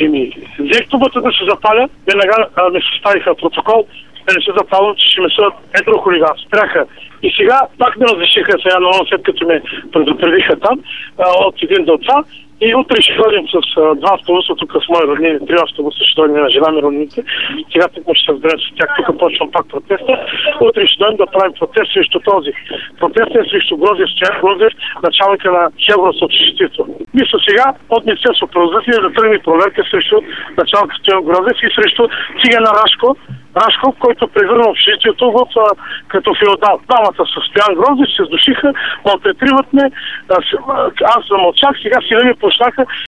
Взех тубата да се запаля, веднага ми съставиха протокол, да не се запалвам, че ще ме съдат едро хулиган. Спряха. И сега пак ме разрешиха сега на след като ме предупредиха там от един до това. И утре ще ходим с два автобуса тук с мои роднини, 3 автобуса ще дойдем на жена ми роднините. Сега тук ще се разберем с тях, тук почвам пак протеста. Утре ще дойдем да правим протест срещу този. Протест е срещу Грозев, Стоян Грозев, началника на Хелгородското общежитието. Мисля сега от Министерство правосъдие да тръгне проверка срещу началника Стоян Грозев и срещу цигана Рашков, който превърна общежитието в като феодал. Двамата с Стоян Грозев се сдушиха, малтретриват ме, аз замълчах, сега сина ми почнаха